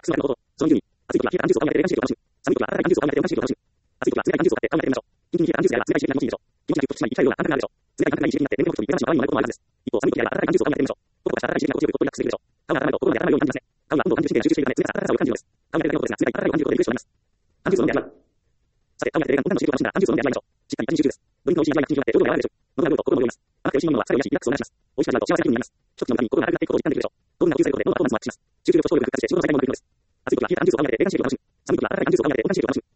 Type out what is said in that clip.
クスのこと、その理由に、暑い時は冷えたアンジュースを考えて冷感刺激を楽しむ。寒い時は暖かいアンジュースを考えて温感刺激を楽しむ。暑い時は冷たいアンジュースを考えて温めるでしょう。キンキンに冷えたアンジュースやら冷たい刺激が気持ちいいでしょう。気持ちよくしまい、痛いような感覚があるでしょう。冷たい感覚がいい刺激になって、眠りに不足に痛みしまう場合もないこともあるはずです。一方、寒い時やら暖かいアンジュースを考えてみましょう。ポカポカした暖かい刺激が心地よくほっとリラックスできるでしょう。顔が温まると心まで温まるように感じますね。顔が温度を感じる神経が集中しているため、冷たさ暖かさを感じるのです。顔が冷たいことですが、冷たい暖かいアンジュースをリクエストします。アンジュースを飲んで味わう。さて、顔が冷たい温度の刺激を楽しんだらアンジュースを飲んで味わいましょう。しっかり味に集中です。ドリンクの美味しい味わいが口に広がって喉が柔らかいでしょう。喉が潤うと心も潤います。甘くて美味しいものは疲れを癒し、リラックスを促します。美味しく味わうと幸せな気分になります。一つの中に心が軽くなっていくことを実感できるでしょう。どんなお小さいことで喉がパフォーマンスもアップします。集中力と思考力が復活して仕事の時間も伸びるのです。暑い時は冷えたアンジュースを考えて冷感刺激を楽しむ。寒い時は暖かいアンジュースを考えて温感刺激を楽しむ。